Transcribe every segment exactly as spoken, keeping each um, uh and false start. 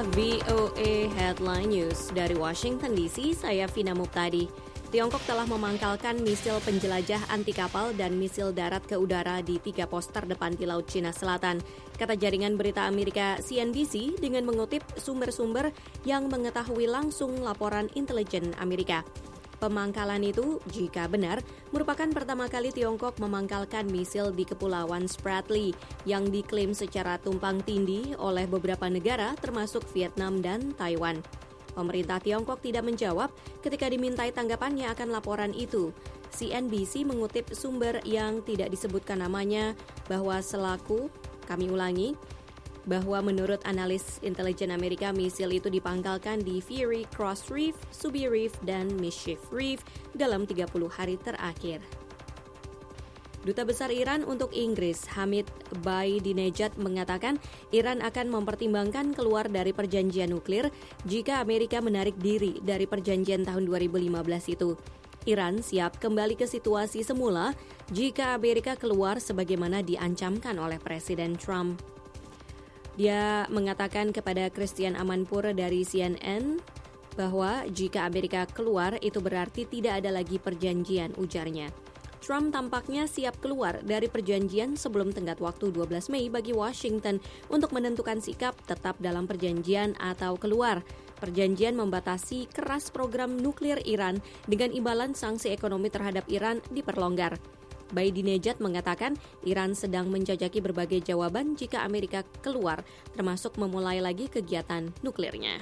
Inilah V O A Headline News dari Washington D C, saya Vina Muptadi. Tiongkok telah memangkalkan misil penjelajah anti kapal dan misil darat ke udara di tiga pos terdepan di Laut Cina Selatan, kata jaringan berita Amerika C N B C dengan mengutip sumber-sumber yang mengetahui langsung laporan intelijen Amerika. Pemangkalan itu, jika benar, merupakan pertama kali Tiongkok memangkalkan misil di Kepulauan Spratly yang diklaim secara tumpang tindih oleh beberapa negara termasuk Vietnam dan Taiwan. Pemerintah Tiongkok tidak menjawab ketika dimintai tanggapannya akan laporan itu. C N B C mengutip sumber yang tidak disebutkan namanya bahwa selaku, kami ulangi, bahwa menurut analis intelijen Amerika, misil itu dipangkalkan di Fury Cross Reef, Subi Reef, dan Mischief Reef dalam tiga puluh hari terakhir. Duta Besar Iran untuk Inggris, Hamid Baidinejad, mengatakan Iran akan mempertimbangkan keluar dari perjanjian nuklir jika Amerika menarik diri dari perjanjian tahun dua ribu lima belas itu. Iran siap kembali ke situasi semula jika Amerika keluar sebagaimana diancamkan oleh Presiden Trump. Dia mengatakan kepada Christian Amanpour dari C N N bahwa jika Amerika keluar itu berarti tidak ada lagi perjanjian, ujarnya. Trump tampaknya siap keluar dari perjanjian sebelum tenggat waktu dua belas Mei bagi Washington untuk menentukan sikap tetap dalam perjanjian atau keluar. Perjanjian membatasi keras program nuklir Iran dengan imbalan sanksi ekonomi terhadap Iran diperlonggar. Baidinejad mengatakan Iran sedang menjajaki berbagai jawaban jika Amerika keluar, termasuk memulai lagi kegiatan nuklirnya.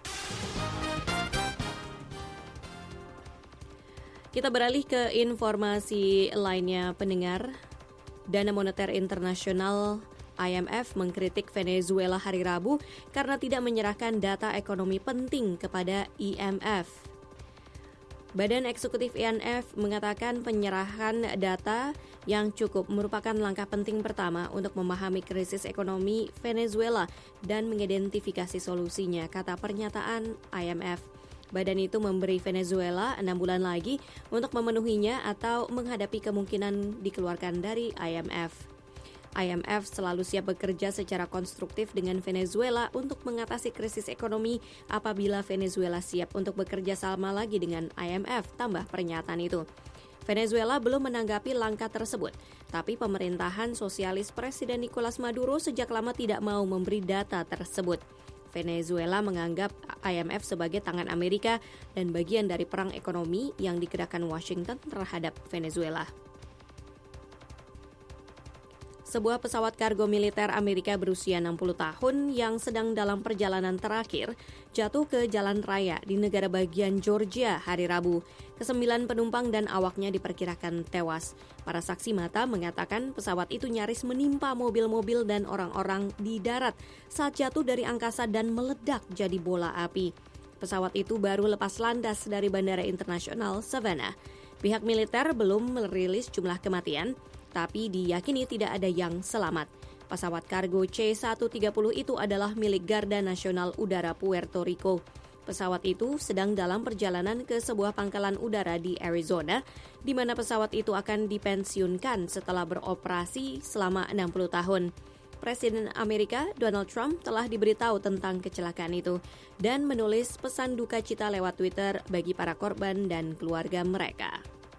Kita beralih ke informasi lainnya, pendengar. Dana Moneter Internasional I M F mengkritik Venezuela hari Rabu karena tidak menyerahkan data ekonomi penting kepada I M F. Badan Eksekutif I M F mengatakan penyerahan data yang cukup merupakan langkah penting pertama untuk memahami krisis ekonomi Venezuela dan mengidentifikasi solusinya, kata pernyataan I M F. Badan itu memberi Venezuela enam bulan lagi untuk memenuhinya atau menghadapi kemungkinan dikeluarkan dari I M F. I M F selalu siap bekerja secara konstruktif dengan Venezuela untuk mengatasi krisis ekonomi apabila Venezuela siap untuk bekerja sama lagi dengan I M F, tambah pernyataan itu. Venezuela belum menanggapi langkah tersebut, tapi pemerintahan sosialis Presiden Nicolas Maduro sejak lama tidak mau memberi data tersebut. Venezuela menganggap I M F sebagai tangan Amerika dan bagian dari perang ekonomi yang digerakkan Washington terhadap Venezuela. Sebuah pesawat kargo militer Amerika berusia enam puluh tahun yang sedang dalam perjalanan terakhir jatuh ke jalan raya di negara bagian Georgia hari Rabu. Kesembilan penumpang dan awaknya diperkirakan tewas. Para saksi mata mengatakan pesawat itu nyaris menimpa mobil-mobil dan orang-orang di darat saat jatuh dari angkasa dan meledak jadi bola api. Pesawat itu baru lepas landas dari Bandara Internasional Savannah. Pihak militer belum merilis jumlah kematian, tapi diyakini tidak ada yang selamat. Pesawat kargo C seratus tiga puluh itu adalah milik Garda Nasional Udara Puerto Rico. Pesawat itu sedang dalam perjalanan ke sebuah pangkalan udara di Arizona, di mana pesawat itu akan dipensiunkan setelah beroperasi selama enam puluh tahun. Presiden Amerika Donald Trump telah diberitahu tentang kecelakaan itu dan menulis pesan duka cita lewat Twitter bagi para korban dan keluarga mereka.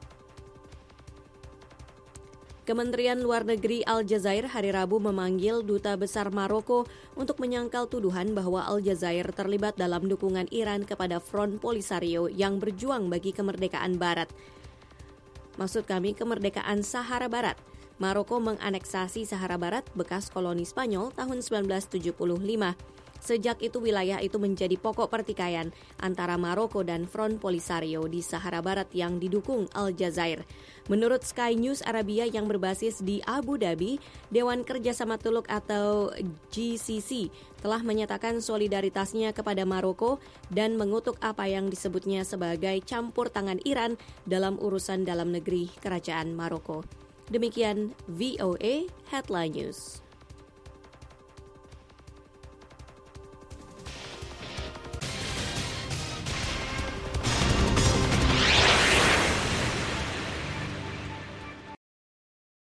Kementerian Luar Negeri Aljazair hari Rabu memanggil Duta Besar Maroko untuk menyangkal tuduhan bahwa Aljazair terlibat dalam dukungan Iran kepada Front Polisario yang berjuang bagi kemerdekaan Barat. Maksud kami kemerdekaan Sahara Barat. Maroko menganeksasi Sahara Barat, bekas koloni Spanyol, tahun sembilan belas tujuh puluh lima. Sejak itu wilayah itu menjadi pokok pertikaian antara Maroko dan Front Polisario di Sahara Barat yang didukung Aljazair. Menurut Sky News Arabia yang berbasis di Abu Dhabi, Dewan Kerjasama Teluk atau G C C telah menyatakan solidaritasnya kepada Maroko dan mengutuk apa yang disebutnya sebagai campur tangan Iran dalam urusan dalam negeri kerajaan Maroko. Demikian V O A Headline News.